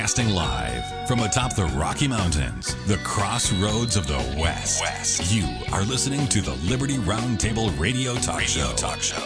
Broadcasting live from atop the Rocky Mountains, the crossroads of the West. You are listening to the Liberty Roundtable Radio Talk Show.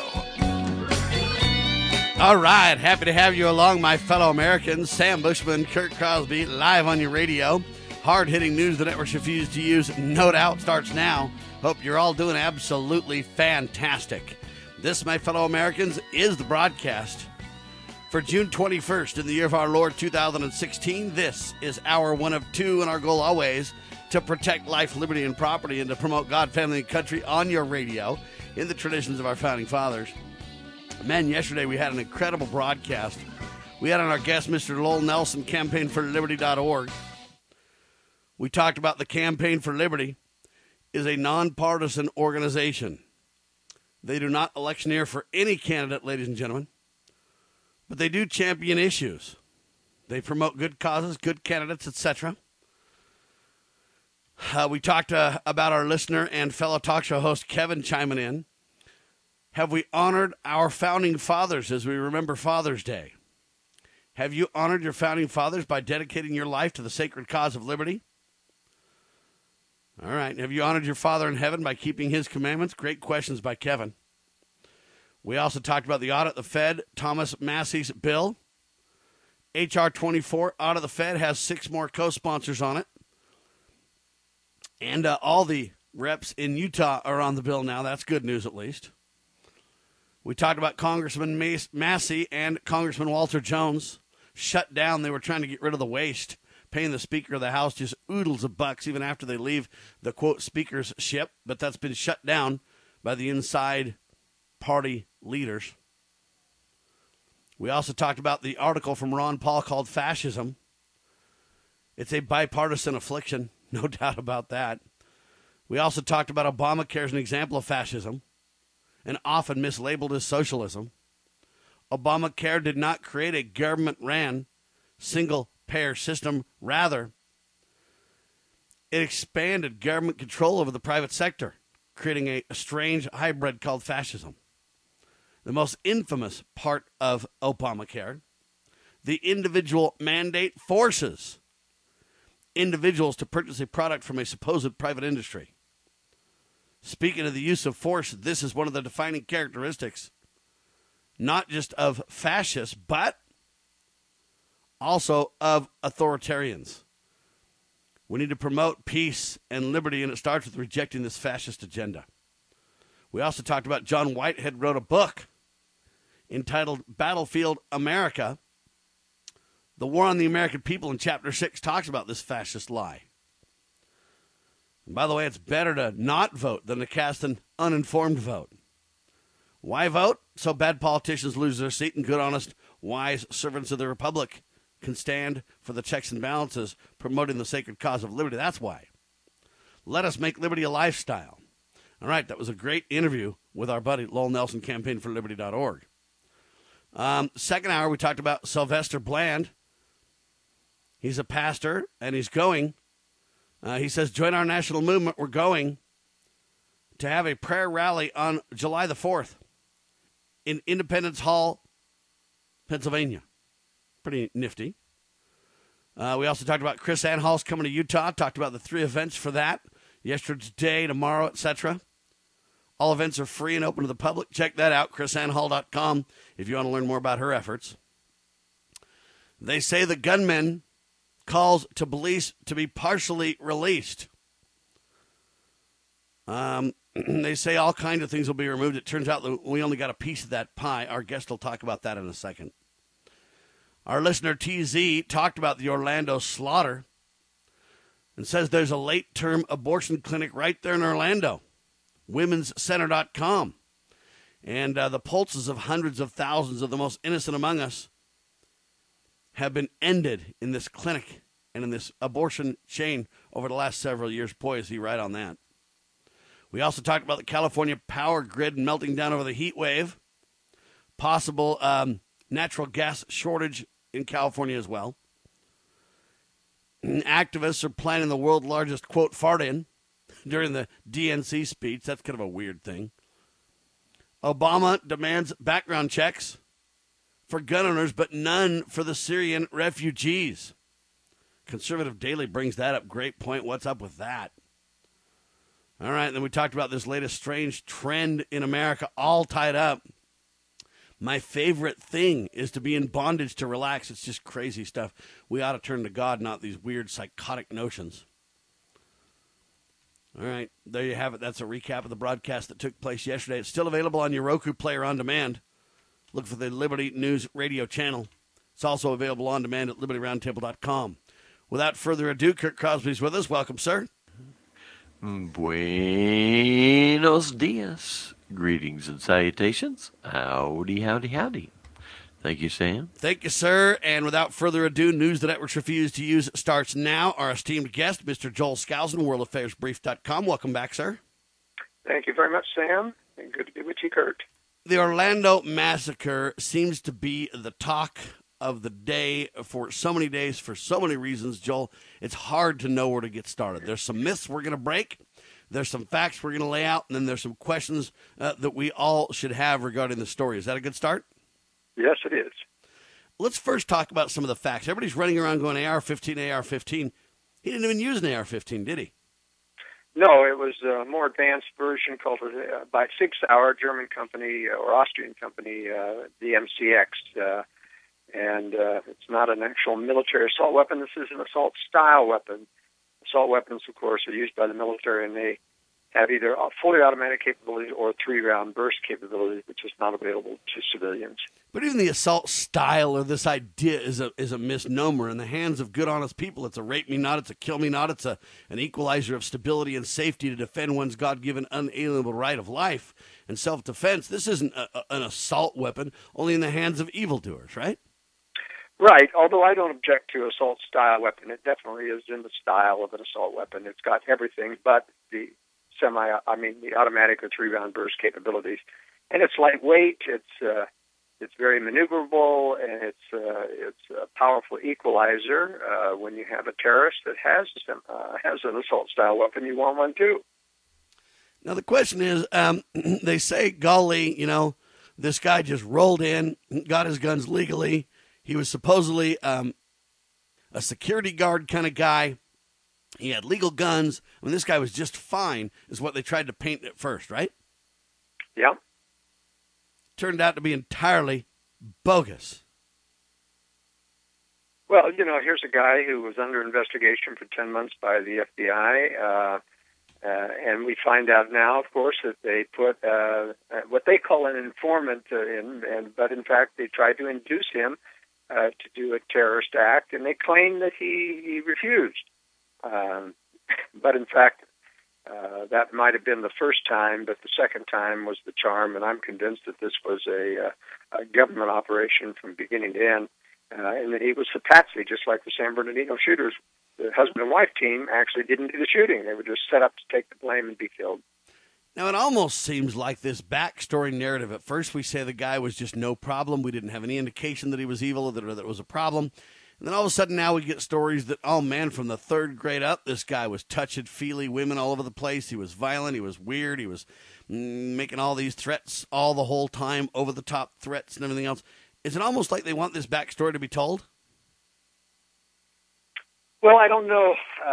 All right, happy to have you along, my fellow Americans. Sam Bushman, Kurt Crosby, live on your radio. Hard-hitting news the networks refuse to use, no doubt, starts now. Hope you're all doing absolutely fantastic. This, my fellow Americans, is the broadcast for June 21st in the year of our Lord 2016. This is hour one of two, and our goal always to protect life, liberty, and property, and to promote God, family, and country on your radio in the traditions of our founding fathers. Man, yesterday we had an incredible broadcast. We had on our guest Mr. Lowell Nelson, campaignforliberty.org. We talked about the Campaign for Liberty is a nonpartisan organization. They do not electioneer for any candidate, ladies and gentlemen, but they do champion issues. They promote good causes, good candidates, etc. We talked about our listener and fellow talk show host Kevin chiming in. Have we honored our founding fathers as we remember Father's Day? Have you honored your founding fathers by dedicating your life to the sacred cause of liberty? All right. Have you honored your Father in heaven by keeping his commandments? Great questions by Kevin. We also talked about the audit of the Fed, Thomas Massey's bill. H.R. 24, audit of the Fed, has 6 more co-sponsors on it. And all the reps in Utah are on the bill now. That's good news, at least. We talked about Congressman Massey and Congressman Walter Jones shut down. They were trying to get rid of the waste, paying the Speaker of the House just oodles of bucks even after they leave the, quote, Speaker's ship. But that's been shut down by the inside party leaders. We also talked about the article from Ron Paul called Fascism. It's a bipartisan affliction, no doubt about that. We also talked about Obamacare as an example of fascism and often mislabeled as socialism. Obamacare did not create a government-ran single-payer system. Rather, it expanded government control over the private sector, creating a strange hybrid called fascism. The most infamous part of Obamacare, the individual mandate, forces individuals to purchase a product from a supposed private industry. Speaking of the use of force, this is one of the defining characteristics, not just of fascists, but also of authoritarians. We need to promote peace and liberty, and it starts with rejecting this fascist agenda. We also talked about John Whitehead wrote a book entitled Battlefield America. The War on the American People in Chapter 6 talks about this fascist lie. And by the way, it's better to not vote than to cast an uninformed vote. Why vote? So bad politicians lose their seat and good, honest, wise servants of the Republic can stand for the checks and balances, promoting the sacred cause of liberty. That's why. Let us make liberty a lifestyle. All right, that was a great interview with our buddy Lowell Nelson, campaignforliberty.org. Second hour, we talked about Sylvester Bland. He's a pastor, and he's going. He says, join our national movement. We're going to have a prayer rally on July the 4th in Independence Hall, Pennsylvania. Pretty nifty. We also talked about Chris Anhal's coming to Utah. Talked about the 3 events for that. Yesterday, tomorrow, etc. All events are free and open to the public. Check that out, chrisanhall.com, if you want to learn more about her efforts. They say the gunman calls to police to be partially released. They say all kinds of things will be removed. It turns out that we only got a piece of that pie. Our guest will talk about that in a second. Our listener TZ talked about the Orlando slaughter and says there's a late-term abortion clinic right there in Orlando. Women'sCenter.com. And the pulses of hundreds of thousands of the most innocent among us have been ended in this clinic and in this abortion chain over the last several years. Boy, is he right on that. We also talked about the California power grid melting down over the heat wave. Possible natural gas shortage in California as well. Activists are planning the world's largest, quote, fart-in during the DNC speech. That's kind of a weird thing. Obama demands background checks for gun owners, but none for the Syrian refugees. Conservative Daily brings that up. Great point. What's up with that? All right, then we talked about this latest strange trend in America, all tied up. My favorite thing is to be in bondage to relax. It's just crazy stuff. We ought to turn to God, not these weird psychotic notions. All right, there you have it. That's a recap of the broadcast that took place yesterday. It's still available on your Roku player on demand. Look for the Liberty News radio channel. It's also available on demand at libertyroundtable.com. Without further ado, Kurt Crosby's with us. Welcome, sir. Buenos dias. Greetings and salutations. Howdy, howdy, howdy. Thank you, Sam. Thank you, sir. And without further ado, news the networks refuse to use starts now. Our esteemed guest, Mr. Joel Skousen, worldaffairsbrief.com. Welcome back, sir. Thank you very much, Sam. And good to be with you, Kurt. The Orlando massacre seems to be the talk of the day for so many days, for so many reasons, Joel. It's hard to know where to get started. There's some myths we're going to break. There's some facts we're going to lay out. And then there's some questions that we all should have regarding the story. Is that a good start? Yes, it is. Let's first talk about some of the facts. Everybody's running around going AR-15, AR-15. He didn't even use an AR-15, did he? No, it was a more advanced version called by Sig Sauer, German company or Austrian company, the MCX. And it's not an actual military assault weapon. This is an assault-style weapon. Assault weapons, of course, are used by the military, and they have either a fully automatic capability or 3-round burst capability, which is not available to civilians. But even the assault style or this idea is a misnomer. In the hands of good, honest people, it's a rape me not, it's a kill me not, it's an equalizer of stability and safety to defend one's God-given unalienable right of life and self-defense. This isn't an assault weapon, only in the hands of evildoers, right? Right, although I don't object to assault-style weapon. It definitely is in the style of an assault weapon. It's got everything but the the automatic or 3-round burst capabilities. And it's lightweight, it's very maneuverable, and it's a powerful equalizer. When you have a terrorist that has an assault-style weapon, you want one too. Now the question is, they say, golly, this guy just rolled in, got his guns legally. He was supposedly a security guard kind of guy. He had legal guns. I mean, this guy was just fine, is what they tried to paint at first, right? Yeah. Turned out to be entirely bogus. Well, here's a guy who was under investigation for 10 months by the FBI, and we find out now, of course, that they put what they call an informant but in fact they tried to induce him to do a terrorist act, and they claim that he refused. But in fact, that might have been the first time, but the second time was the charm, and I'm convinced that this was a government operation from beginning to end, and that he was the patsy, just like the San Bernardino shooters. The husband and wife team actually didn't do the shooting. They were just set up to take the blame and be killed. Now, it almost seems like this backstory narrative. At first, we say the guy was just no problem. We didn't have any indication that he was evil or that it was a problem. And then all of a sudden now we get stories that, oh, man, from the third grade up, this guy was touchy-feely women all over the place. He was violent. He was weird. He was making all these threats all the whole time, over-the-top threats and everything else. Is it almost like they want this backstory to be told? Well, I don't know,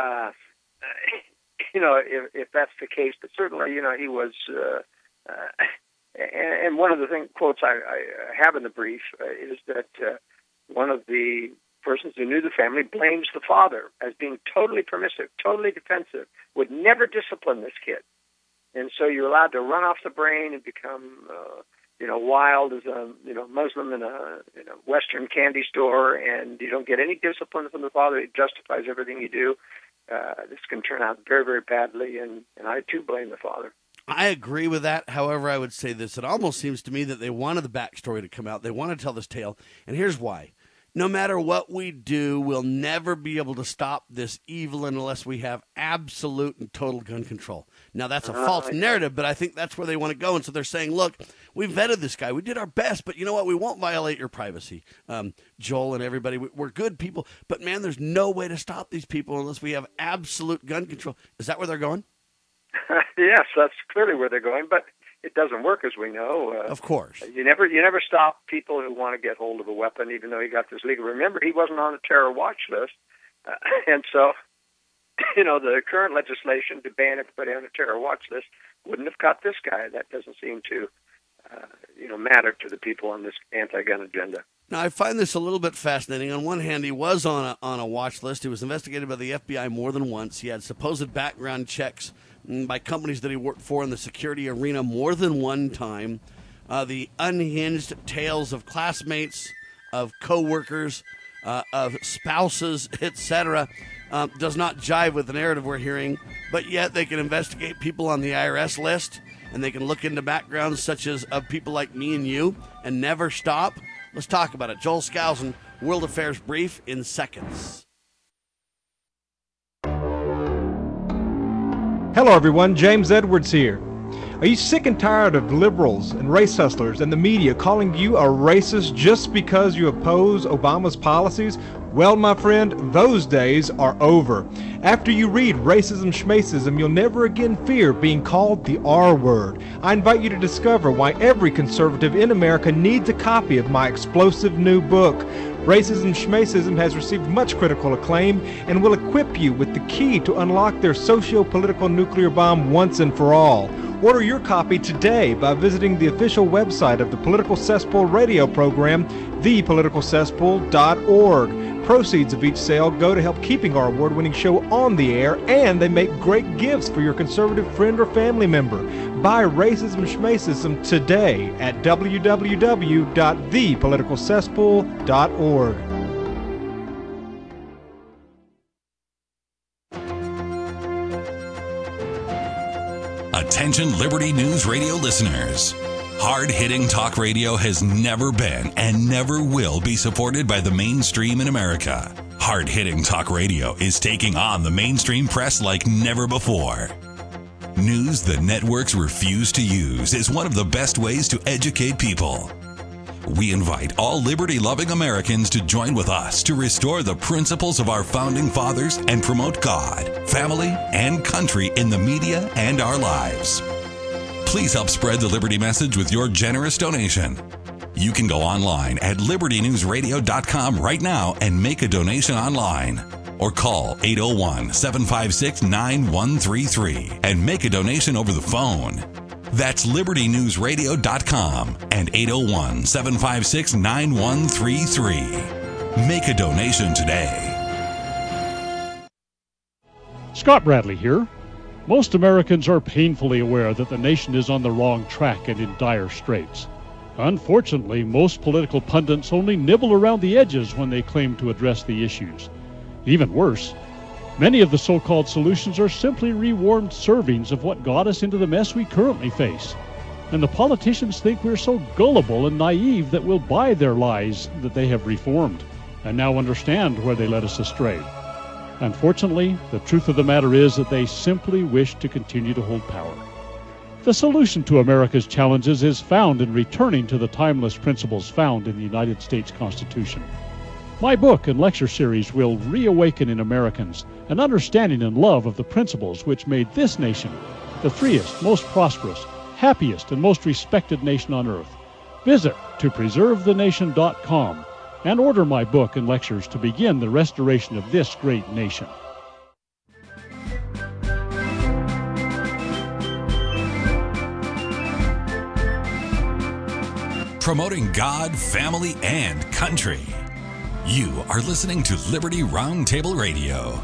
if that's the case, but certainly, he was, and one of the quotes I have in the brief is that one of the persons who knew the family blames the father as being totally permissive, totally defensive, would never discipline this kid. And so you're allowed to run off the brain and become, wild as a, Muslim in a Western candy store, and you don't get any discipline from the father. It justifies everything you do. This can turn out very, very badly, and I, too, blame the father. I agree with that. However, I would say this. It almost seems to me that they wanted the backstory to come out. They want to tell this tale, and here's why. No matter what we do, we'll never be able to stop this evil unless we have absolute and total gun control. Now, that's a false narrative, but I think that's where they want to go. And so they're saying, look, we vetted this guy. We did our best, but you know what? We won't violate your privacy, Joel and everybody. We're good people. But, man, there's no way to stop these people unless we have absolute gun control. Is that where they're going? Yes, that's clearly where they're going, but it doesn't work, as we know. Of course. You never stop people who want to get hold of a weapon, even though he got this legal. Remember, he wasn't on the terror watch list, And so, the current legislation to ban it, put on a terror watch list, wouldn't have caught this guy. That doesn't seem to, matter to the people on this anti-gun agenda. Now, I find this a little bit fascinating. On one hand, he was on a watch list. He was investigated by the FBI more than once. He had supposed background checks by companies that he worked for in the security arena more than one time. The unhinged tales of classmates, of coworkers, of spouses, etc., does not jive with the narrative we're hearing. But yet they can investigate people on the IRS list, and they can look into backgrounds such as of people like me and you and never stop. Let's talk about it. Joel Skousen, World Affairs Brief in seconds. Hello, everyone. James Edwards here. Are you sick and tired of liberals and race hustlers and the media calling you a racist just because you oppose Obama's policies? Well, my friend, those days are over. After you read Racism Schmacism, you'll never again fear being called the R word. I invite you to discover why every conservative in America needs a copy of my explosive new book. Racism Schmacism has received much critical acclaim and will equip you with the key to unlock their socio-political nuclear bomb once and for all. Order your copy today by visiting the official website of the Political Cesspool radio program, thepoliticalcesspool.org. Proceeds of each sale go to help keeping our award-winning show on the air, and they make great gifts for your conservative friend or family member. Buy Racism Schmacism today at www.thepoliticalcesspool.org. Attention Liberty News Radio listeners. Hard-hitting talk radio has never been and never will be supported by the mainstream in America. Hard-hitting talk radio is taking on the mainstream press like never before. News the networks refuse to use is one of the best ways to educate people. We invite all liberty-loving Americans to join with us to restore the principles of our founding fathers and promote God, family, and country in the media and our lives. Please help spread the Liberty message with your generous donation. You can go online at libertynewsradio.com right now and make a donation online. Or call 801-756-9133 and make a donation over the phone. That's libertynewsradio.com and 801-756-9133. Make a donation today. Scott Bradley here. Most Americans are painfully aware that the nation is on the wrong track and in dire straits. Unfortunately, most political pundits only nibble around the edges when they claim to address the issues. Even worse, many of the so-called solutions are simply rewarmed servings of what got us into the mess we currently face. And the politicians think we're so gullible and naive that we'll buy their lies that they have reformed and now understand where they led us astray. Unfortunately, the truth of the matter is that they simply wish to continue to hold power. The solution to America's challenges is found in returning to the timeless principles found in the United States Constitution. My book and lecture series will reawaken in Americans an understanding and love of the principles which made this nation the freest, most prosperous, happiest, and most respected nation on earth. Visit topreservethenation.com and order my book and lectures to begin the restoration of this great nation. Promoting God, family, and country. You are listening to Liberty Roundtable Radio.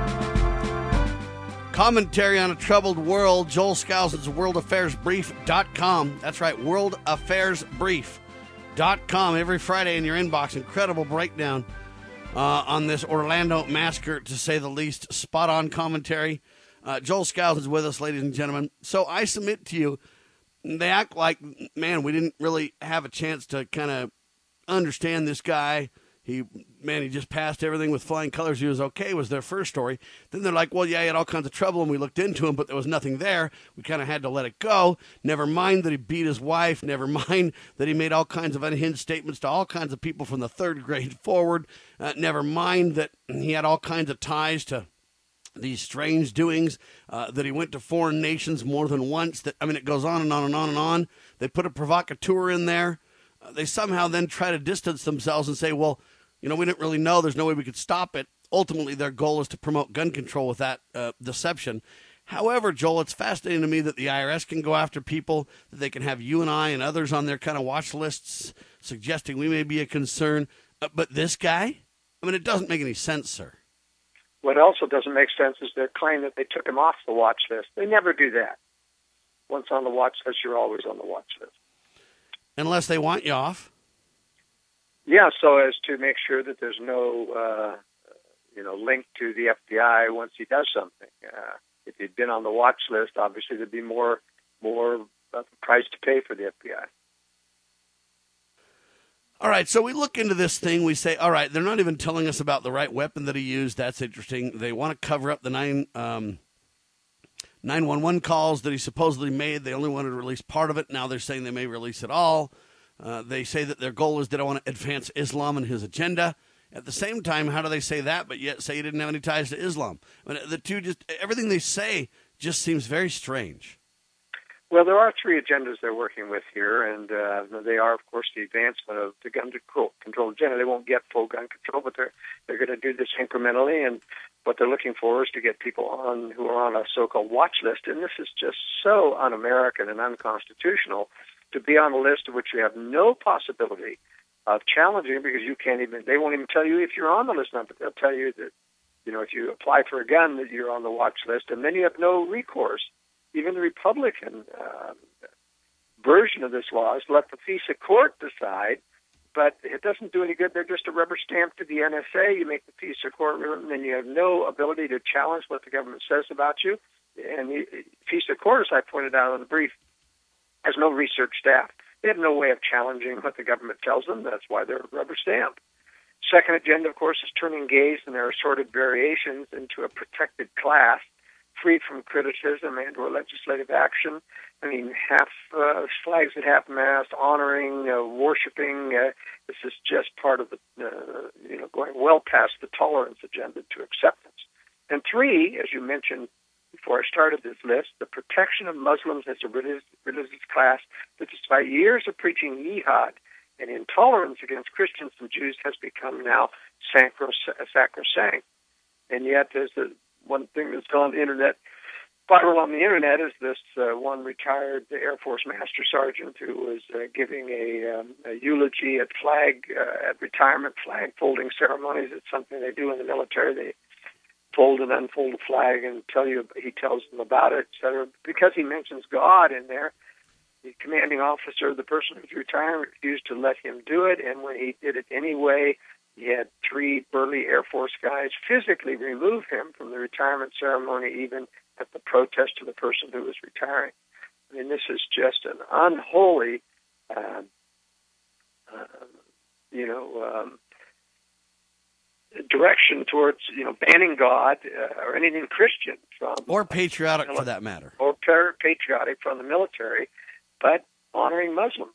Commentary on a troubled world. Joel Skousen's worldaffairsbrief.com. That's right, worldaffairsbrief.com. Every Friday in your inbox. Incredible breakdown on this Orlando massacre, to say the least. Spot on commentary. Joel Skousen's with us, ladies and gentlemen. So I submit to you, they act like, man, we didn't really have a chance to kind of understand this guy. He just passed everything with flying colors. He was okay, was their first story. Then they're like, well, yeah, he had all kinds of trouble, and we looked into him, but there was nothing there. We kind of had to let it go. Never mind that he beat his wife. Never mind that he made all kinds of unhinged statements to all kinds of people from the third grade forward. Never mind that he had all kinds of ties to these strange doings, that he went to foreign nations more than once. It goes on and on and on and on. They put a provocateur in there. They somehow then try to distance themselves and say, well, we didn't really know. There's no way we could stop it. ultimately their goal is to promote gun control with that deception. However, Joel, it's fascinating to me that the IRS can go after people, that they can have you and I and others on their kind of watch lists suggesting we may be a concern. But this guy, I mean, it doesn't make any sense, sir. What also doesn't make sense is their claim that they took him off the watch list. They never do that. Once on the watch list, you're always on the watch list. Unless they want you off. Yeah, so as to make sure that there's no, link to the FBI once he does something. If he'd been on the watch list, obviously there'd be more price to pay for the FBI. All right, so we look into this thing. We say, all right, they're not even telling us about the right weapon that he used. That's interesting. They want to cover up the 911 calls that he supposedly made. They only wanted to release part of it. Now they're saying they may release it all. They say that their goal is they don't want to advance Islam and his agenda. At the same time, how do they say that, but yet say he didn't have any ties to Islam? I mean, the two everything they say just seems very strange. Well, there are three agendas they're working with here, and they are, of course, the advancement of the gun control agenda. They won't get full gun control, but they're going to do this incrementally, and what they're looking for is to get people on who are on a so-called watch list, and this is just so un-American and unconstitutional to be on a list of which you have no possibility of challenging, because they won't even tell you if you're on the list, but they'll tell you that, if you apply for a gun, that you're on the watch list, and then you have no recourse. Even the Republican version of this law is let the FISA court decide, but it doesn't do any good. They're just a rubber stamp to the NSA. You make the FISA court, and then you have no ability to challenge what the government says about you. And the FISA court, as I pointed out in the brief, has no research staff. They have no way of challenging what the government tells them. That's why they're a rubber stamp. Second agenda, of course, is turning gays and their assorted variations into a protected class, free from criticism and or legislative action. I mean, flags at half-mast, honoring, worshiping. This is just part of the, going well past the tolerance agenda to acceptance. And three, as you mentioned before I started this list, the protection of Muslims as a religious class that despite years of preaching jihad and intolerance against Christians and Jews has become now sacrosanct. And yet there's one thing that's on the internet, viral on the internet, is this one retired Air Force Master Sergeant who was giving a eulogy at retirement flag folding ceremonies. It's something they do in the military. They fold and unfold a flag and he tells them about it, etc. Because he mentions God in there, the commanding officer, the person who's retiring, refused to let him do it, and when he did it anyway, he had three burly Air Force guys physically remove him from the retirement ceremony, even at the protest of the person who was retiring. I mean, this is just an unholy, direction towards, banning God or anything Christian from... Or patriotic, for that matter. Or patriotic from the military, but honoring Muslims.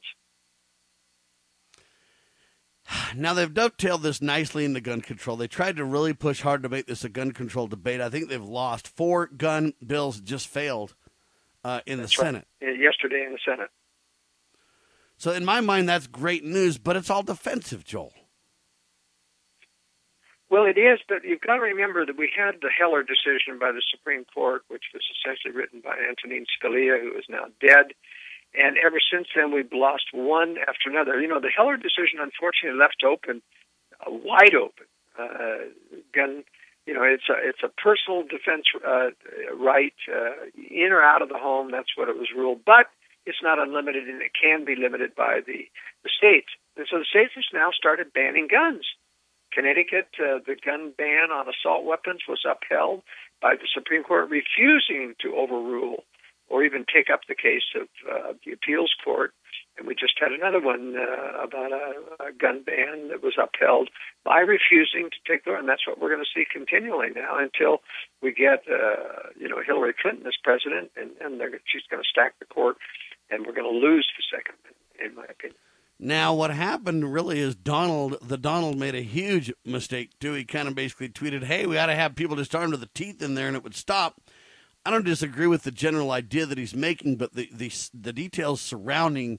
Now, they've dovetailed this nicely into gun control. They tried to really push hard to make this a gun control debate. I think they've lost. 4 gun bills just failed in the Senate. Right. Yesterday in the Senate. So in my mind, that's great news, but it's all defensive, Joel. Well, it is, but you've got to remember that we had the Heller decision by the Supreme Court, which was essentially written by Antonin Scalia, who is now dead. And ever since then, we've lost one after another. The Heller decision, unfortunately, left open, wide open, gun. It's a personal defense right, in or out of the home. That's what it was ruled. But it's not unlimited, and it can be limited by the states. And so the states have now started banning guns. Connecticut, the gun ban on assault weapons was upheld by the Supreme Court, refusing to overrule or even take up the case of the appeals court. And we just had another one about a gun ban that was upheld by refusing to take the, and that's what we're going to see continually now until we get, Hillary Clinton as president, and she's going to stack the court, and we're going to lose the second, in my opinion. Now, what happened really is Donald made a huge mistake, too. He kind of basically tweeted, hey, we ought to have people just armed to the teeth in there and it would stop. I don't disagree with the general idea that he's making, but the details surrounding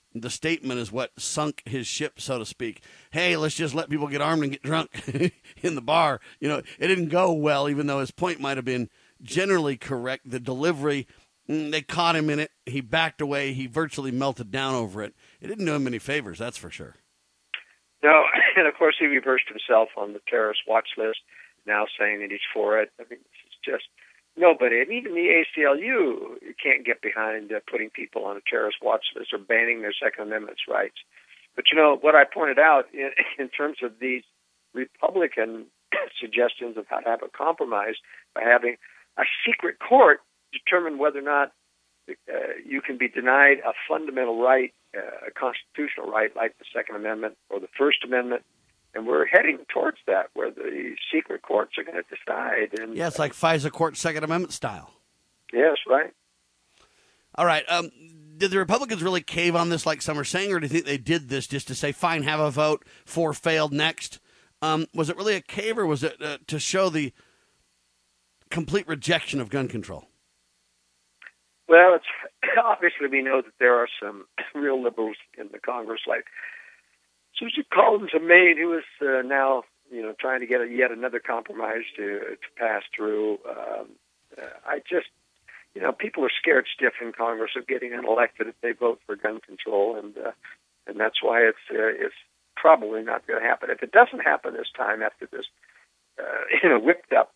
the statement is what sunk his ship, so to speak. Hey, let's just let people get armed and get drunk in the bar. It didn't go well, even though his point might have been generally correct. The delivery, they caught him in it. He backed away. He virtually melted down over it. It didn't do him any favors, that's for sure. No, and of course he reversed himself on the terrorist watch list, now saying that he's for it. I mean, it's just nobody, and even the ACLU can't get behind putting people on a terrorist watch list or banning their Second Amendment rights. But what I pointed out in terms of these Republican suggestions of how to have a compromise by having a secret court determine whether or not you can be denied a fundamental right, a constitutional right like the Second Amendment or the First Amendment. And we're heading towards that, where the secret courts are going to decide. And yeah, it's like FISA court Second Amendment style. Yes, right. All right. Did the Republicans really cave on this like some are saying, or do you think they did this just to say, fine, have a vote, 4 failed, next? Was it really a cave, or was it to show the complete rejection of gun control? Well, it's obviously we know that there are some real liberals in the Congress, like Susan Collins, a maid who is now, trying to get yet another compromise to pass through. I just, people are scared stiff in Congress of getting unelected if they vote for gun control, and that's why it's probably not going to happen. If it doesn't happen this time after this, whipped up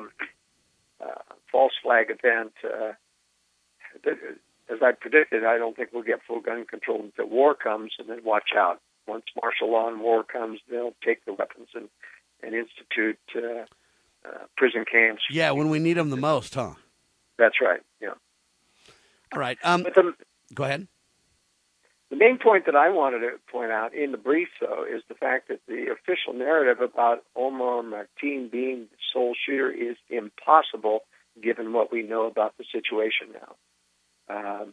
false flag event, as I predicted, I don't think we'll get full gun control until war comes, and then watch out. Once martial law and war comes, they'll take the weapons and institute prison camps. Yeah, when we need them the most, huh? That's right, yeah. All right. Go ahead. The main point that I wanted to point out in the brief, though, is the fact that the official narrative about Omar Mateen being the sole shooter is impossible, given what we know about the situation now.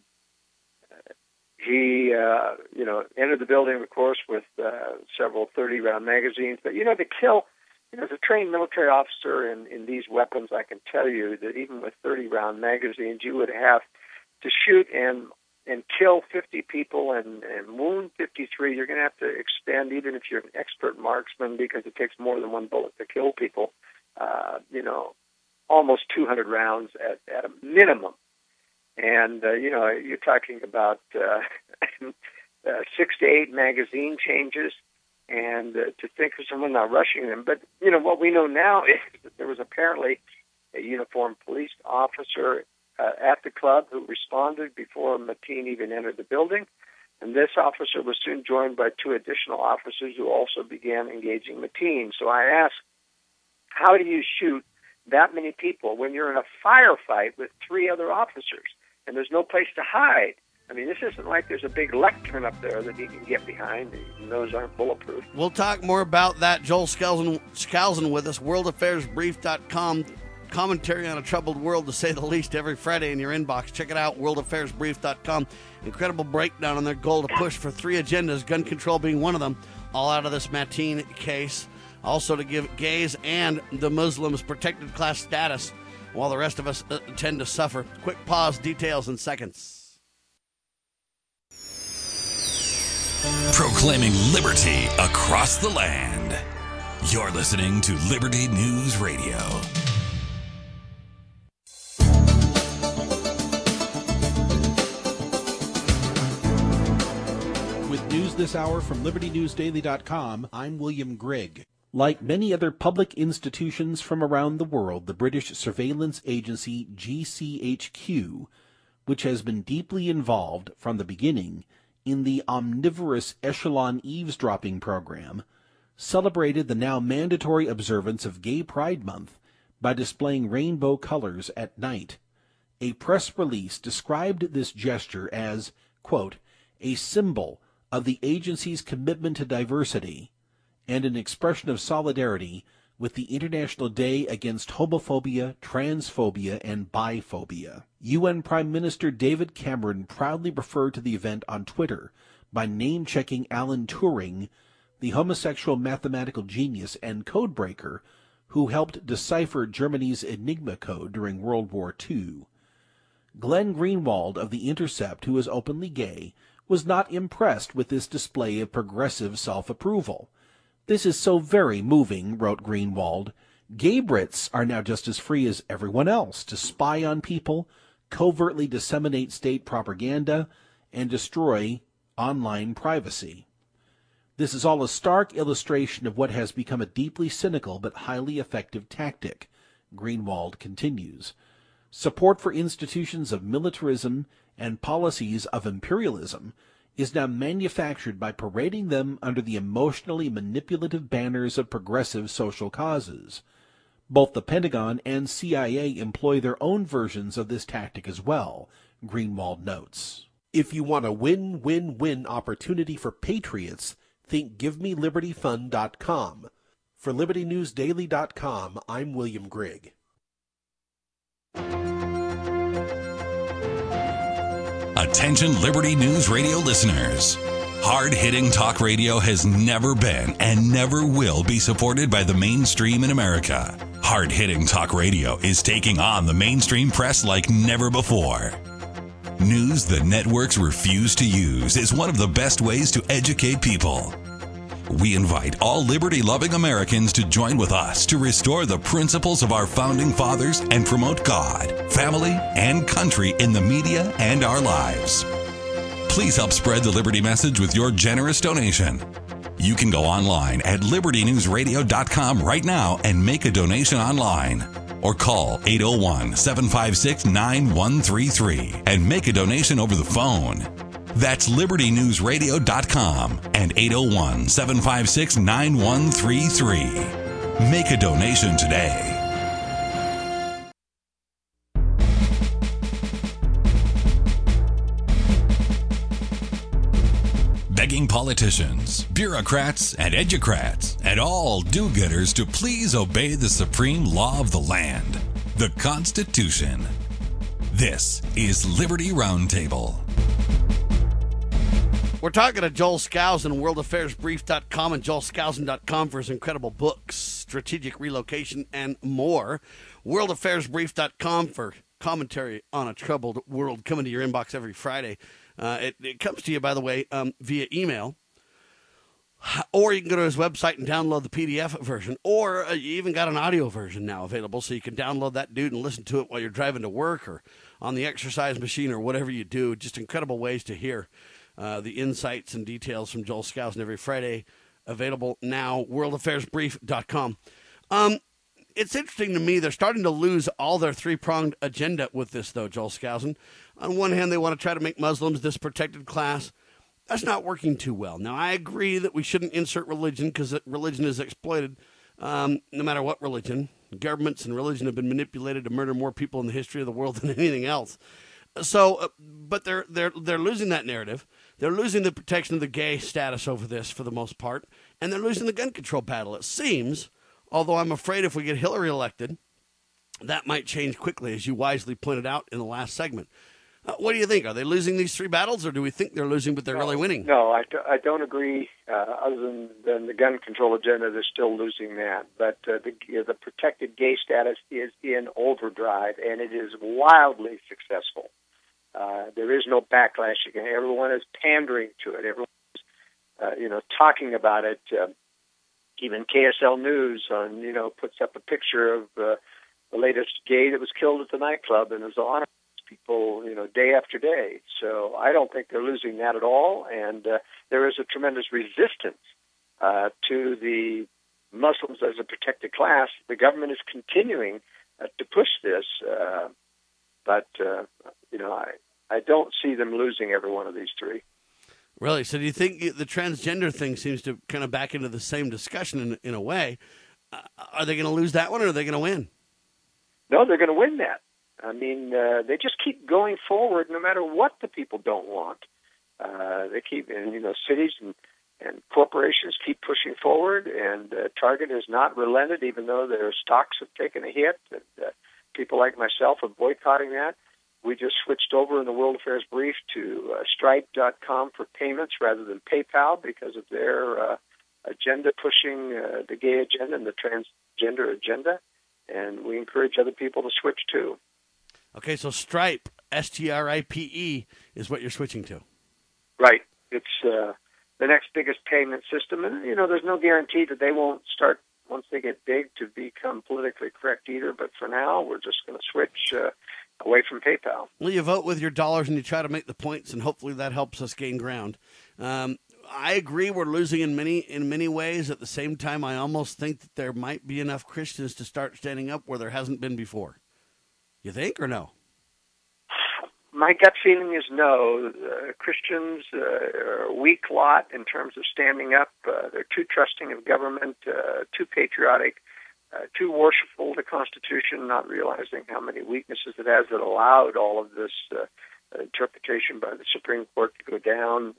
He, entered the building, of course, with several 30-round magazines. But, to kill, as a trained military officer in these weapons, I can tell you that even with 30-round magazines, you would have to shoot and kill 50 people and wound 53. You're going to have to expend, even if you're an expert marksman, because it takes more than one bullet to kill people, almost 200 rounds at a minimum. And, you're talking about 6 to 8 magazine changes, and to think of someone not rushing them. But, what we know now is that there was apparently a uniformed police officer at the club who responded before Mateen even entered the building. And this officer was soon joined by 2 additional officers who also began engaging Mateen. So I asked, how do you shoot that many people when you're in a firefight with 3 other officers and there's no place to hide? I mean, this isn't like there's a big lectern up there that he can get behind. Those aren't bulletproof. We'll talk more about that. Joel Skousen with us, worldaffairsbrief.com. Commentary on a troubled world, to say the least, every Friday in your inbox. Check it out, worldaffairsbrief.com. Incredible breakdown on their goal to push for 3 agendas, gun control being one of them, all out of this Mateen case. Also to give gays and the Muslims protected class status, while the rest of us tend to suffer. Quick pause, details in seconds. Proclaiming liberty across the land. You're listening to Liberty News Radio. With news this hour from LibertyNewsDaily.com, I'm William Grigg. Like many other public institutions from around the world, the British surveillance agency GCHQ, which has been deeply involved from the beginning in the omnivorous echelon eavesdropping program, celebrated the now mandatory observance of Gay Pride Month by displaying rainbow colors at night. A press release described this gesture as, quote, a symbol of the agency's commitment to diversity and an expression of solidarity with the International Day Against Homophobia, Transphobia, and Biphobia. UN Prime Minister David Cameron proudly referred to the event on Twitter by name-checking Alan Turing, the homosexual mathematical genius and codebreaker who helped decipher Germany's Enigma code during World War II. Glenn Greenwald of The Intercept, who is openly gay, was not impressed with this display of progressive self-approval. "This is so very moving," wrote Greenwald. "Gay Brits are now just as free as everyone else to spy on people, covertly disseminate state propaganda, and destroy online privacy. This is all a stark illustration of what has become a deeply cynical but highly effective tactic," Greenwald continues. "Support for institutions of militarism and policies of imperialism is now manufactured by parading them under the emotionally manipulative banners of progressive social causes. Both the Pentagon and CIA employ their own versions of this tactic as well," Greenwald notes. If you want a win-win-win opportunity for patriots, think GiveMeLibertyFund.com. For LibertyNewsDaily.com, I'm William Grigg. Attention Liberty News Radio listeners. Hard-hitting talk radio has never been and never will be supported by the mainstream in America. Hard-hitting talk radio is taking on the mainstream press like never before. News the networks refuse to use is one of the best ways to educate people. We invite all liberty-loving Americans to join with us to restore the principles of our founding fathers and promote God, family, and country in the media and our lives. Please help spread the Liberty message with your generous donation. You can go online at libertynewsradio.com right now and make a donation online. Or call 801-756-9133 and make a donation over the phone. That's libertynewsradio.com and 801-756-9133. Make a donation today. Begging politicians, bureaucrats, and educrats, and all do-gooders to please obey the supreme law of the land, the Constitution. This is Liberty Roundtable. We're talking to Joel Skousen, worldaffairsbrief.com and joelskousen.com for his incredible books, Strategic Relocation, and more. Worldaffairsbrief.com for commentary on a troubled world coming to your inbox every Friday. It comes to you, by the way, via email. Or you can go to his website and download the PDF version. Or you even got an audio version now available, so you can download that dude and listen to it while you're driving to work or on the exercise machine or whatever you do. Just incredible ways to hear the insights and details from Joel Skousen every Friday. Available now, worldaffairsbrief.com. It's interesting to me, they're starting to lose all their three-pronged agenda with this, though, Joel Skousen. On one hand, they want to try to make Muslims this protected class. That's not working too well. Now, I agree that we shouldn't insert religion because religion is exploited, no matter what religion. Governments and religion have been manipulated to murder more people in the history of the world than anything else. So, but they're losing that narrative. They're losing the protection of the gay status over this for the most part, and they're losing the gun control battle, it seems, although I'm afraid if we get Hillary elected, that might change quickly, as you wisely pointed out in the last segment. What do you think? Are they losing these three battles, or do we think they're losing but they're really winning? No, I don't agree. Other than the gun control agenda, they're still losing that. But the protected gay status is in overdrive, and it is wildly successful. There is no backlash. Everyone is pandering to it. Everyone is, talking about it. Even KSL News puts up a picture of the latest gay that was killed at the nightclub, and is honoring people, day after day. So I don't think they're losing that at all, and there is a tremendous resistance to the Muslims as a protected class. The government is continuing to push this, but I don't see them losing every one of these three. Really? So do you think the transgender thing seems to kind of back into the same discussion in a way? Are they going to lose that one, or are they going to win? No, they're going to win that. I mean, they just keep going forward no matter what the people don't want. They keep, cities and corporations keep pushing forward, and Target has not relented, even though their stocks have taken a hit. And people like myself are boycotting that. We just switched over in the World Affairs Brief to Stripe.com for payments rather than PayPal because of their agenda pushing the gay agenda and the transgender agenda. And we encourage other people to switch too. Okay, so Stripe, Stripe, is what you're switching to. Right. biggest payment system. And, there's no guarantee that they won't start, once they get big, to become politically correct either. But for now, we're just going to switch away from PayPal. Well, you vote with your dollars and you try to make the points, and hopefully that helps us gain ground. I agree we're losing in many ways. At the same time, I almost think that there might be enough Christians to start standing up where there hasn't been before. You think, or no? My gut feeling is no. Christians are a weak lot in terms of standing up. They're too trusting of government, too patriotic, too worshipful of the Constitution, not realizing how many weaknesses it has that allowed all of this interpretation by the Supreme Court to go down.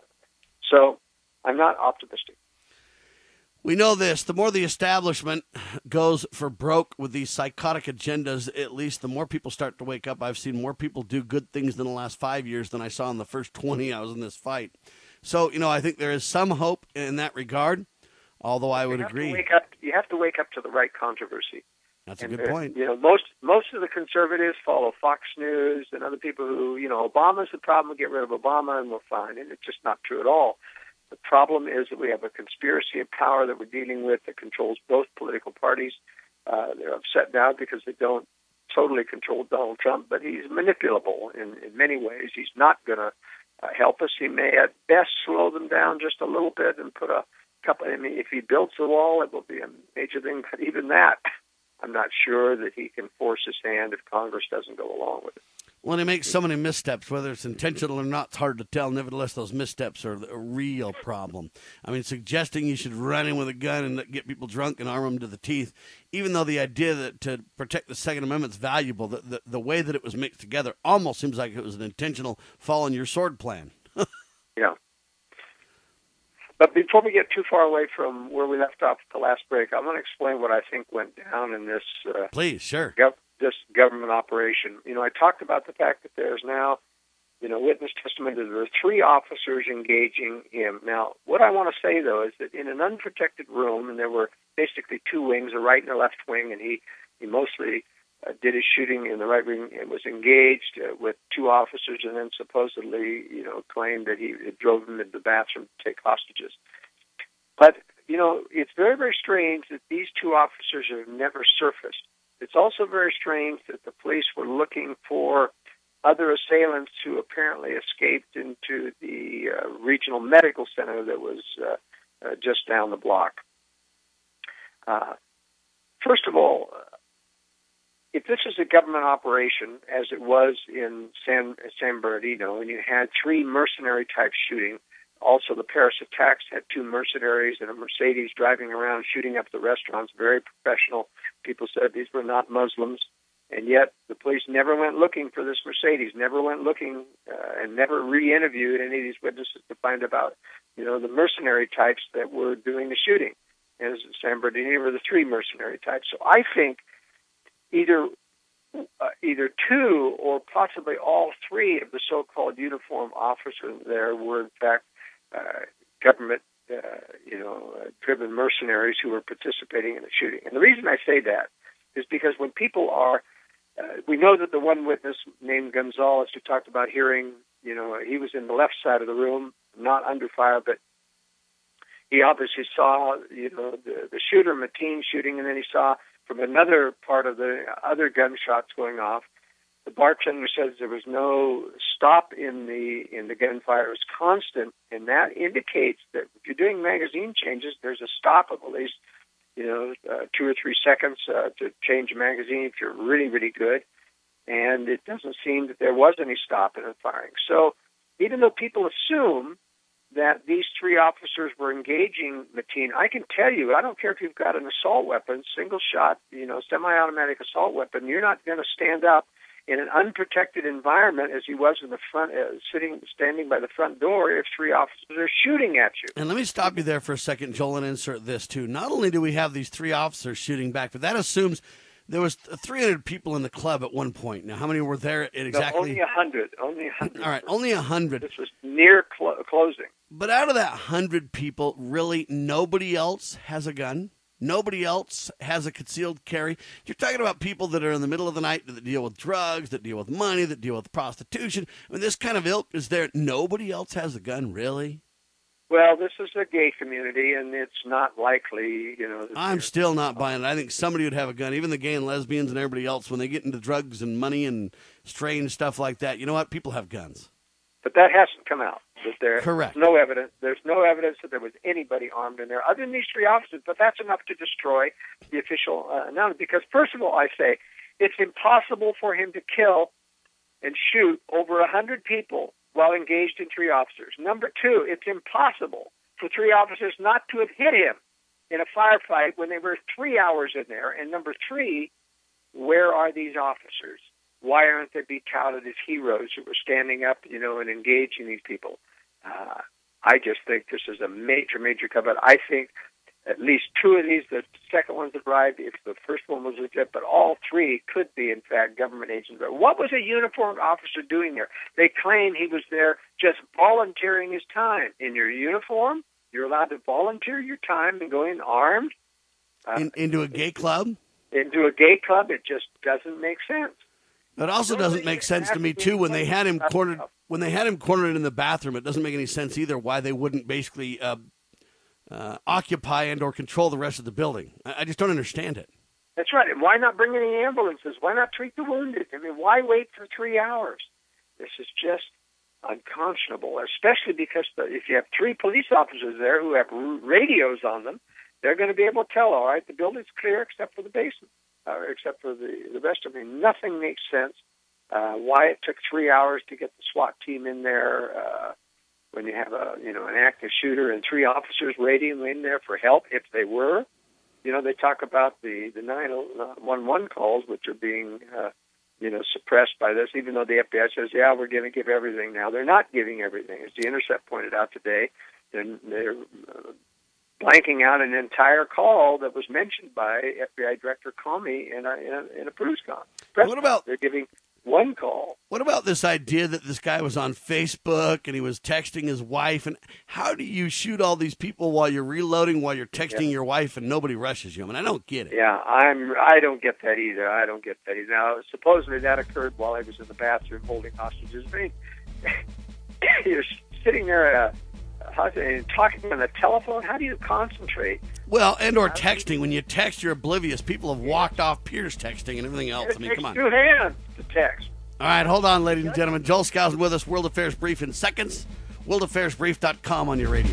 So I'm not optimistic. We know this. The more the establishment goes for broke with these psychotic agendas, at least the more people start to wake up. I've seen more people do good things in the last 5 years than I saw in the first 20 I was in this fight. So, I think there is some hope in that regard, although I would agree. You have to wake up to the right controversy. That's a good point. Most of the conservatives follow Fox News and other people who, Obama's the problem, we'll get rid of Obama and we're fine. And it's just not true at all. The problem is that we have a conspiracy of power that we're dealing with that controls both political parties. They're upset now because they don't totally control Donald Trump, but he's manipulable in many ways. He's not going to help us. He may at best slow them down just a little bit and put a couple. If he builds the wall, it will be a major thing, but even that, I'm not sure that he can force his hand if Congress doesn't go along with it. When he makes so many missteps, whether it's intentional or not, it's hard to tell. Nevertheless, those missteps are a real problem. Suggesting you should run in with a gun and get people drunk and arm them to the teeth, even though the idea that to protect the Second Amendment is valuable, the way that it was mixed together almost seems like it was an intentional fall on your sword plan. Yeah. But before we get too far away from where we left off at the last break, I want to explain what I think went down in this. Please, sure. This government operation. I talked about the fact that there's now, witness testimony that there are 3 officers engaging him. Now, what I want to say, though, is that in an unprotected room, and there were basically 2 wings, a right and a left wing, and he mostly did his shooting in the right wing and was engaged with 2 officers, and then supposedly, claimed that he drove them into the bathroom to take hostages. But, it's very, very strange that these 2 officers have never surfaced. It's also very strange that the police were looking for other assailants who apparently escaped into the regional medical center that was just down the block. First of all, if this is a government operation, as it was in San Bernardino, and you had 3 mercenary-type shooting, also the Paris attacks had 2 mercenaries and a Mercedes driving around shooting up the restaurants, very professional. People said these were not Muslims, and yet the police never went looking for this Mercedes, never went looking and never re-interviewed any of these witnesses to find about, the mercenary types that were doing the shooting. And as San Bernardino were the 3 mercenary types. So I think either 2 or possibly all 3 of the so-called uniformed officers there were in fact government, driven mercenaries who were participating in the shooting. And the reason I say that is because when people are, we know that the one witness named Gonzalez who talked about hearing, he was in the left side of the room, not under fire, but he obviously saw, the shooter, Mateen, shooting, and then he saw from another part of the other gunshots going off. The bartender says there was no stop in the gunfire. It was constant, and that indicates that if you're doing magazine changes, there's a stop of at least 2 or 3 seconds to change a magazine if you're really, really good. And it doesn't seem that there was any stop in the firing. So even though people assume that these 3 officers were engaging Mateen, I can tell you, I don't care if you've got an assault weapon, single shot, semi-automatic assault weapon, you're not going to stand up in an unprotected environment as he was in the front, standing by the front door if 3 officers are shooting at you. And let me stop you there for a second, Joel, and insert this too. Not only do we have these 3 officers shooting back, but that assumes there was 300 people in the club at one point. Now, how many were there exactly? No, only 100. Only 100. All right, only 100. This was near closing. But out of that 100 people, really nobody else has a gun? Nobody else has a concealed carry? You're talking about people that are in the middle of the night that deal with drugs, that deal with money, that deal with prostitution. I mean, this kind of ilk is there. Nobody else has a gun, really? Well, this is a gay community, and it's not likely, I'm still not buying it. I think somebody would have a gun, even the gay and lesbians and everybody else, when they get into drugs and money and strange stuff like that. You know what? People have guns. But that hasn't come out. Correct. No evidence. There's no evidence that there was anybody armed in there other than these 3 officers, but that's enough to destroy the official announcement. Because, first of all, I say it's impossible for him to kill and shoot over 100 people while engaged in 3 officers. Number 2, it's impossible for 3 officers not to have hit him in a firefight when they were 3 hours in there. And number 3, where are these officers? Why aren't they being touted as heroes who were standing up, and engaging these people? I just think this is a major, major cover. I think at least 2 of these, the second one's arrived, if the first one was legit, but all 3 could be, in fact, government agents. What was a uniformed officer doing there? They claim he was there just volunteering his time. In your uniform, you're allowed to volunteer your time and go in armed. Into a gay club? Into a gay club, it just doesn't make sense. It also doesn't make sense to me, too, when they had him cornered. When they had him cornered in the bathroom, it doesn't make any sense either why they wouldn't basically occupy and or control the rest of the building. I just don't understand it. That's right. And why not bring any ambulances? Why not treat the wounded? I mean, why wait for 3 hours? This is just unconscionable, especially because if you have 3 police officers there who have radios on them, they're going to be able to tell, all right, the building's clear except for the basement, except for the rest of it. Nothing makes sense. Why it took 3 hours to get the SWAT team in there when you have an active shooter and 3 officers radioing in there for help, if they were. They talk about the 911 calls, which are being suppressed by this, even though the FBI says, yeah, we're going to give everything now. They're not giving everything. As The Intercept pointed out today, they're blanking out an entire call that was mentioned by FBI Director Comey in a Bruce conference. They're giving one call. What about this idea that this guy was on Facebook and he was texting his wife? And how do you shoot all these people while you're reloading, while you're texting your wife, and nobody rushes you? I mean, I don't get it. Yeah, I don't get that either. Now, supposedly that occurred while I was in the bathroom holding hostages. I mean, you're sitting there talking on the telephone. How do you concentrate? Well, and or texting. When you text, you're oblivious. People have walked off peers texting and everything else. I mean, come on. 2 hands to text. All right, hold on, ladies and gentlemen. Joel Skousen with us. World Affairs Brief in seconds. WorldAffairsBrief.com on your radio.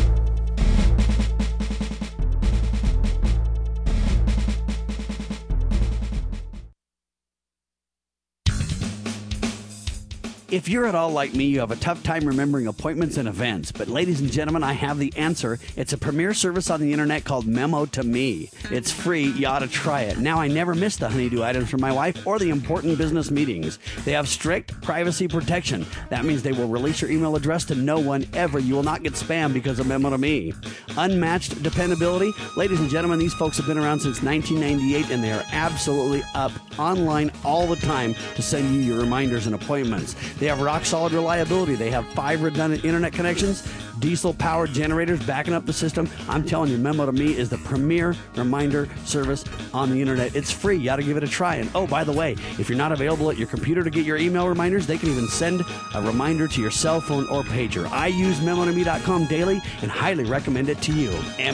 If you're at all like me, you have a tough time remembering appointments and events. But ladies and gentlemen, I have the answer. It's a premier service on the internet called Memo to Me. It's free. You ought to try it. Now, I never miss the honeydew items for my wife or the important business meetings. They have strict privacy protection. That means they will release your email address to no one ever. You will not get spam because of Memo to Me. Unmatched dependability. Ladies and gentlemen, these folks have been around since 1998, and they are absolutely up online all the time to send you your reminders and appointments. They have rock-solid reliability. They have 5 redundant internet connections, diesel-powered generators backing up the system. I'm telling you, Memo to Me is the premier reminder service on the internet. It's free. You ought to give it a try. And, oh, by the way, if you're not available at your computer to get your email reminders, they can even send a reminder to your cell phone or pager. I use memotome.com daily and highly recommend it to you.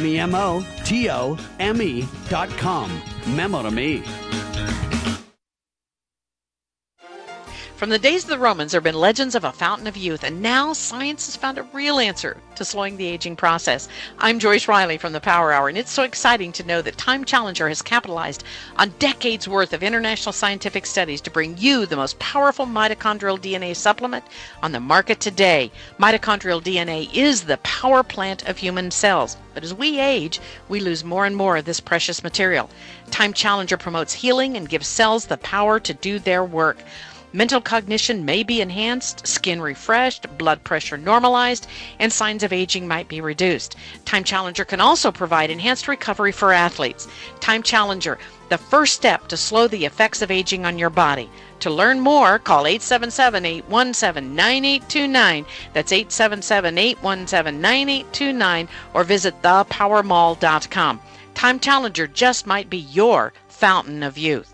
memotome.com. Memo to Me. From the days of the Romans, there have been legends of a fountain of youth, and now science has found a real answer to slowing the aging process. I'm Joyce Riley from the Power Hour, and it's so exciting to know that Time Challenger has capitalized on decades' worth of international scientific studies to bring you the most powerful mitochondrial DNA supplement on the market today. Mitochondrial DNA is the power plant of human cells, but as we age, we lose more and more of this precious material. Time Challenger promotes healing and gives cells the power to do their work. Mental cognition may be enhanced, skin refreshed, blood pressure normalized, and signs of aging might be reduced. Time Challenger can also provide enhanced recovery for athletes. Time Challenger, the first step to slow the effects of aging on your body. To learn more, call 877-817-9829. That's 877-817-9829, or visit thepowermall.com. Time Challenger just might be your fountain of youth.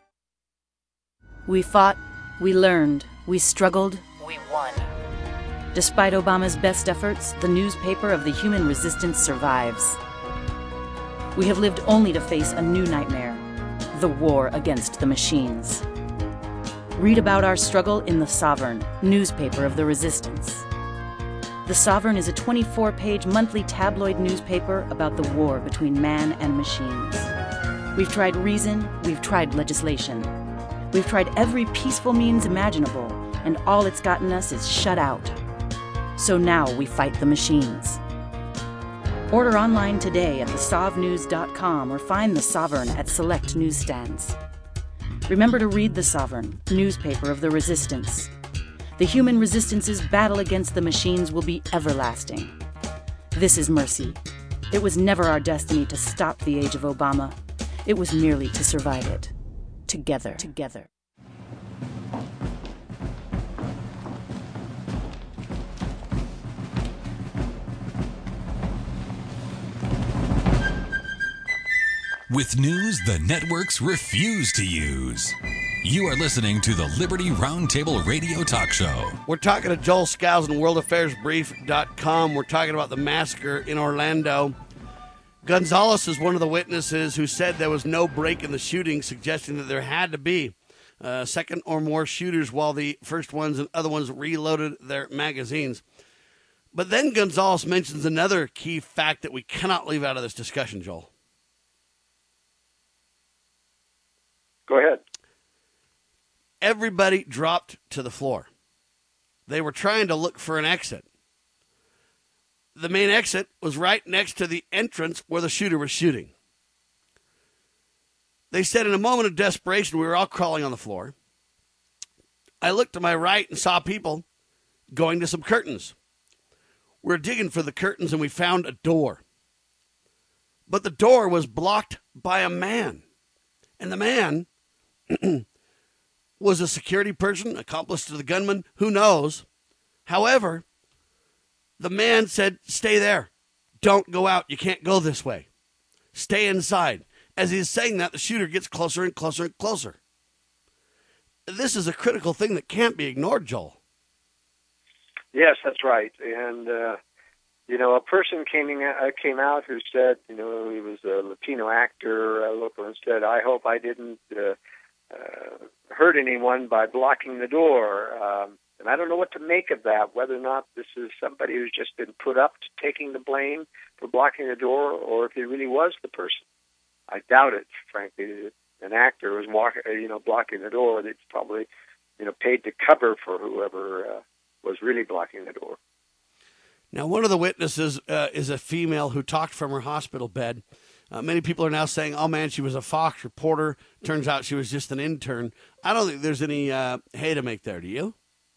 We fought, we learned, we struggled, we won. Despite Obama's best efforts, the newspaper of the human resistance survives. We have lived only to face a new nightmare, the war against the machines. Read about our struggle in The Sovereign, newspaper of the resistance. The Sovereign is a 24-page monthly tabloid newspaper about the war between man and machines. We've tried reason, we've tried legislation. We've tried every peaceful means imaginable, and all it's gotten us is shut out. So now we fight the machines. Order online today at thesovnews.com or find The Sovereign at select newsstands. Remember to read The Sovereign, newspaper of the resistance. The human resistance's battle against the machines will be everlasting. This is mercy. It was never our destiny to stop the age of Obama. It was merely to survive it. Together. With news the networks refuse to use. You are listening to the Liberty Roundtable Radio Talk Show. We're talking to Joel Skousen, worldaffairsbrief.com. We're talking about the massacre in Orlando. Gonzalez is one of the witnesses who said there was no break in the shooting, suggesting that there had to be second or more shooters while the first ones and other ones reloaded their magazines. But then Gonzalez mentions another key fact that we cannot leave out of this discussion, Joel. Go ahead. Everybody dropped to the floor. They were trying to look for an exit. The main exit was right next to the entrance where the shooter was shooting. They said in a moment of desperation, we were all crawling on the floor. I looked to my right and saw people going to some curtains. We were digging for the curtains and we found a door. But the door was blocked by a man. And the man was a security person, accomplice to the gunman, who knows. However, the man said, stay there. Don't go out. You can't go this way. Stay inside. As he's saying that, the shooter gets closer and closer and closer. This is a critical thing that can't be ignored, Joel. Yes, that's right. And, a person came out who said, he was a Latino actor, local, and said, I hope I didn't hurt anyone by blocking the door. And I don't know what to make of that, whether or not this is somebody who's just been put up to taking the blame for blocking the door, or if he really was the person. I doubt it, frankly. An actor was blocking the door. They'd probably, paid to cover for whoever was really blocking the door. Now, one of the witnesses is a female who talked from her hospital bed. Many people are now saying, oh, man, she was a Fox reporter. Turns out she was just an intern. I don't think there's any hay to make there. Do you?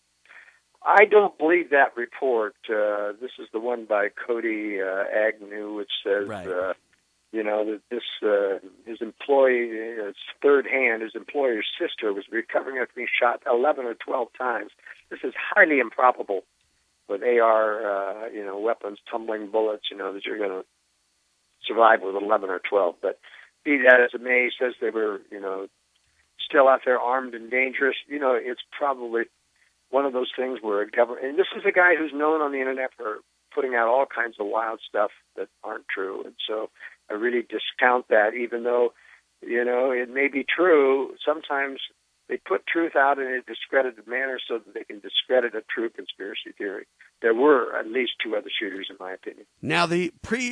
I don't believe that report. This is the one by Cody Agnew, which says, right. That this his employee, his third hand, his employer's sister was recovering after being shot 11 or 12 times. This is highly improbable with AR, weapons, tumbling bullets, that you're going to survive with 11 or 12. But be that as it may, he says they were, still out there armed and dangerous. It's probably one of those things where a government, and this is a guy who's known on the internet for putting out all kinds of wild stuff that aren't true. And so I really discount that, even though, it may be true. Sometimes they put truth out in a discredited manner so that they can discredit a true conspiracy theory. There were at least two other shooters, in my opinion. Now, the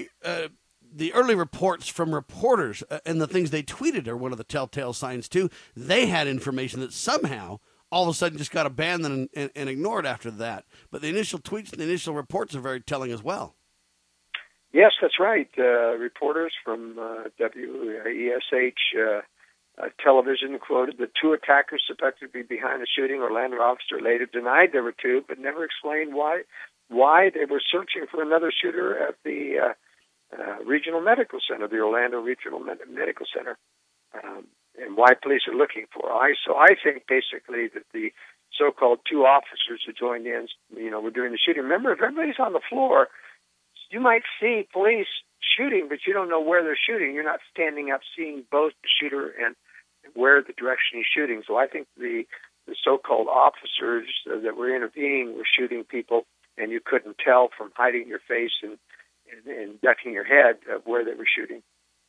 early reports from reporters and the things they tweeted are one of the telltale signs, too. They had information that somehow all of a sudden just got abandoned and ignored after that. But the initial tweets and the initial reports are very telling as well. Yes, that's right. Reporters from WESH television quoted the two attackers suspected to be behind the shooting. Orlando officer later denied there were two, but never explained why they were searching for another shooter at the regional medical center, the Orlando Regional Medical Center, and why police are looking for. So I think basically that the so-called two officers who joined in, were doing the shooting. Remember, if everybody's on the floor, you might see police shooting, but you don't know where they're shooting. You're not standing up seeing both the shooter and where the direction he's shooting. So I think the so-called officers that were intervening were shooting people, and you couldn't tell from hiding your face and ducking your head where they were shooting.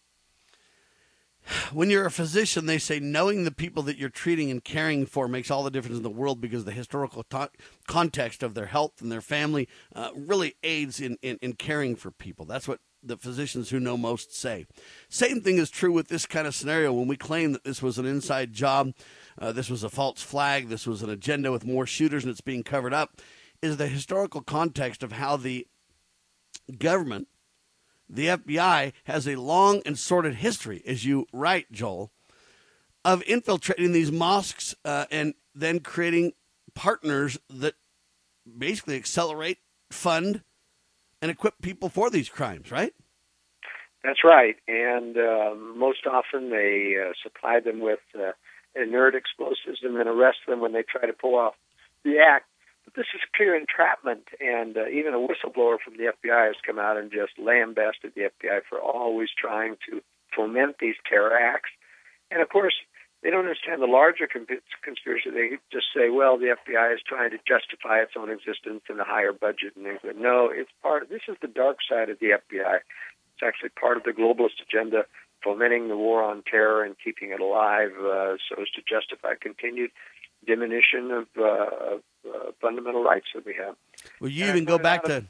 When you're a physician, they say knowing the people that you're treating and caring for makes all the difference in the world, because the historical context of their health and their family really aids in caring for people. That's what the physicians who know most say. Same thing is true with this kind of scenario. When we claim that this was an inside job, this was a false flag, this was an agenda with more shooters and it's being covered up, is the historical context of how the government, the FBI, has a long and sordid history, as you write, Joel, of infiltrating these mosques and then creating partners that basically accelerate, fund, and equip people for these crimes, right? That's right. And most often they supply them with inert explosives and then arrest them when they try to pull off the act. But this is clear entrapment, and even a whistleblower from the FBI has come out and just lambasted the FBI for always trying to foment these terror acts. And, of course, they don't understand the larger conspiracy. They just say, well, the FBI is trying to justify its own existence in a higher budget. And they go, no, it's this is the dark side of the FBI. It's actually part of the globalist agenda, fomenting the war on terror and keeping it alive so as to justify continued diminution of fundamental rights that we have. Well, you even go back to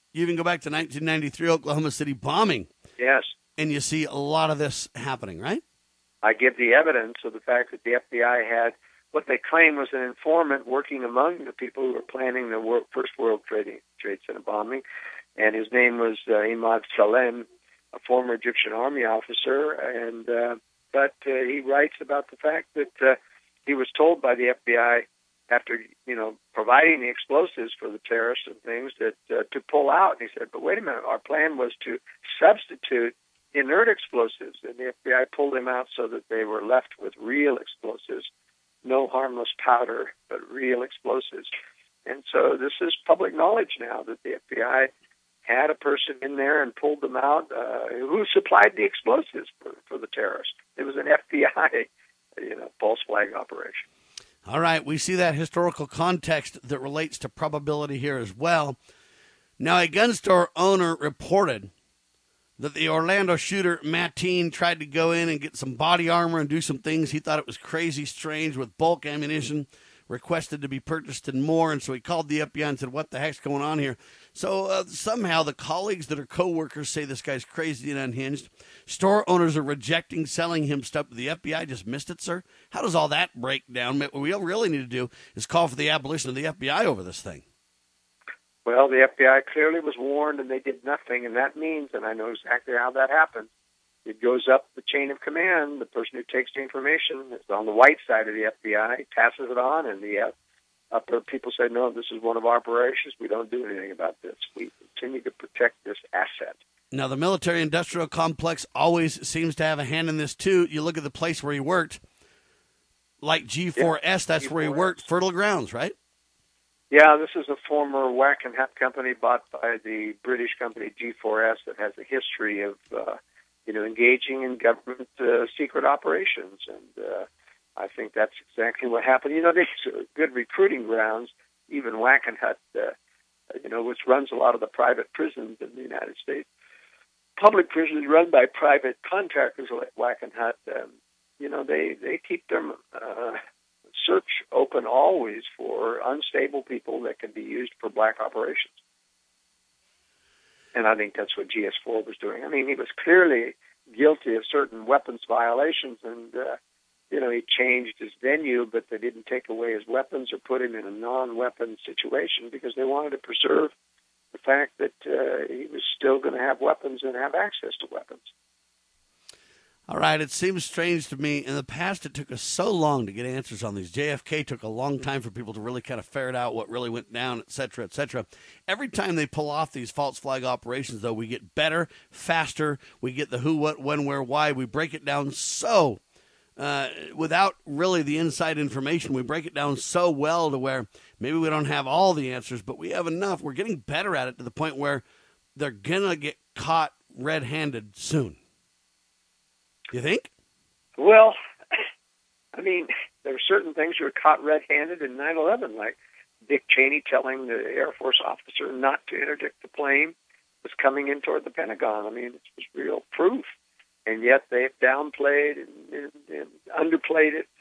1993 Oklahoma City bombing. Yes. And you see a lot of this happening, right? I give the evidence of the fact that the FBI had what they claim was an informant working among the people who were planning the First World Trade Center bombing, and his name was Imad Salem, a former Egyptian army officer, and but he writes about the fact that he was told by the FBI after, providing the explosives for the terrorists and things that to pull out. And he said, but wait a minute, our plan was to substitute inert explosives. And the FBI pulled him out so that they were left with real explosives, no harmless powder, but real explosives. And so this is public knowledge now that the FBI had a person in there and pulled them out who supplied the explosives for the terrorists. It was an FBI false flag operation. All right, we see that historical context that relates to probability here as well. Now, a gun store owner reported that the Orlando shooter, Mateen, tried to go in and get some body armor and do some things. He thought it was crazy strange with bulk ammunition, requested to be purchased and more, and so he called the FBI and said, what the heck's going on here? So somehow the colleagues that are co-workers say this guy's crazy and unhinged. Store owners are rejecting selling him stuff. The FBI just missed it, sir? How does all that break down? What we really need to do is call for the abolition of the FBI over this thing. Well, the FBI clearly was warned, and they did nothing, and that means, and I know exactly how that happens, it goes up the chain of command. The person who takes the information is on the white side of the FBI, passes it on, and the upper people say, no, this is one of our operations. We don't do anything about this. We continue to protect this asset. Now, the military-industrial complex always seems to have a hand in this, too. You look at the place where he worked, like G4S, that's G4S. Where he worked, Fertile Grounds, right? Yeah, this is a former whack and hat company bought by the British company G4S that has a history of engaging in government secret operations, and I think that's exactly what happened. These are good recruiting grounds. Even Wackenhut, which runs a lot of the private prisons in the United States, public prisons run by private contractors like Wackenhut. They keep their search open always for unstable people that can be used for black operations. And I think that's what GS4 was doing. I mean, he was clearly guilty of certain weapons violations, and he changed his venue, but they didn't take away his weapons or put him in a non-weapon situation because they wanted to preserve the fact that he was still going to have weapons and have access to weapons. All right, it seems strange to me. In the past, it took us so long to get answers on these. JFK took a long time for people to really kind of ferret out what really went down, et cetera, et cetera. Every time they pull off these false flag operations, though, we get better, faster. We get the who, what, when, where, why. We break it down so, without really the inside information, we break it down so well to where maybe we don't have all the answers, but we have enough. We're getting better at it to the point where they're going to get caught red-handed soon. You think? Well, I mean, there were certain things that were caught red-handed in 9/11, like Dick Cheney telling the Air Force officer not to interdict the plane was coming in toward the Pentagon. I mean, it was real proof. And yet they've downplayed and underplayed it.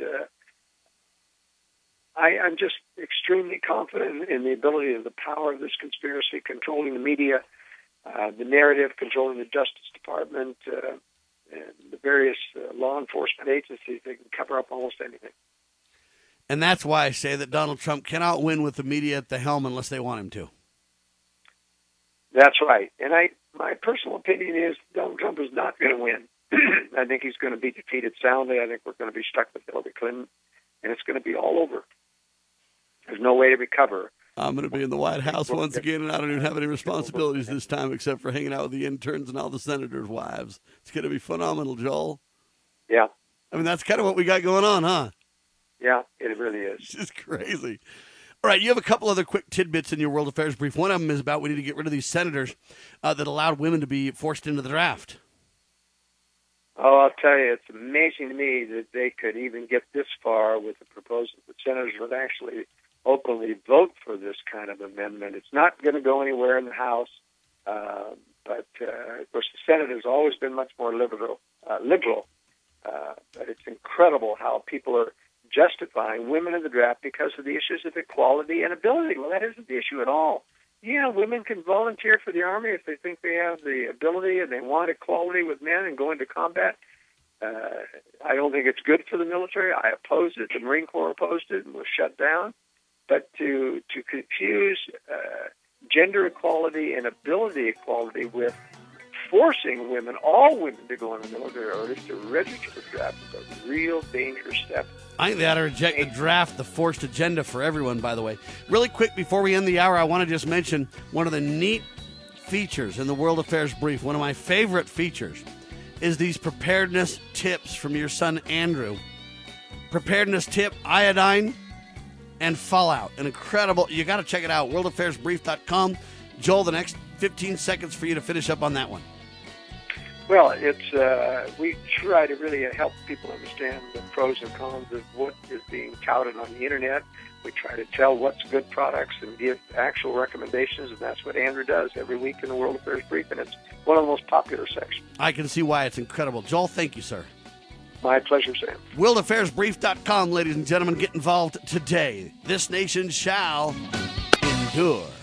I'm just extremely confident in the ability of the power of this conspiracy controlling the media, the narrative, controlling the Justice Department, and the various law enforcement agencies. They can cover up almost anything. And that's why I say that Donald Trump cannot win with the media at the helm unless they want him to. That's right. And my personal opinion is Donald Trump is not going to win. I think he's going to be defeated soundly. I think we're going to be stuck with Hillary Clinton, and it's going to be all over. There's no way to recover. I'm going to be in the White House once again, and I don't even have any responsibilities this time except for hanging out with the interns and all the senators' wives. It's going to be phenomenal, Joel. Yeah. I mean, that's kind of what we got going on, huh? Yeah, it really is. It's just crazy. All right, you have a couple other quick tidbits in your World Affairs brief. One of them is about we need to get rid of these senators that allowed women to be forced into the draft. Oh, I'll tell you, it's amazing to me that they could even get this far with the proposal that senators would actually openly vote for this kind of amendment. It's not going to go anywhere in the House, but of course the Senate has always been much more liberal. But it's incredible how people are justifying women in the draft because of the issues of equality and ability. Well, that isn't the issue at all. Yeah, women can volunteer for the Army if they think they have the ability and they want equality with men and go into combat. I don't think it's good for the military. I oppose it. The Marine Corps opposed it and was shut down. But to confuse gender equality and ability equality with forcing women, all women, to go in the military or at least to register for the draft is a real dangerous step. I think they ought to reject the draft, the forced agenda for everyone, by the way. Really quick, before we end the hour, I want to just mention one of the neat features in the World Affairs Brief. One of my favorite features is these preparedness tips from your son, Andrew. Preparedness tip, iodine and fallout. An incredible, you got to check it out, worldaffairsbrief.com. Joel, the next 15 seconds for you to finish up on that one. Well, it's we try to really help people understand the pros and cons of what is being touted on the Internet. We try to tell what's good products and give actual recommendations, and that's what Andrew does every week in the World Affairs Brief, and it's one of the most popular sections. I can see why it's incredible. Joel, thank you, sir. My pleasure, Sam. WorldAffairsBrief.com, ladies and gentlemen. Get involved today. This nation shall endure.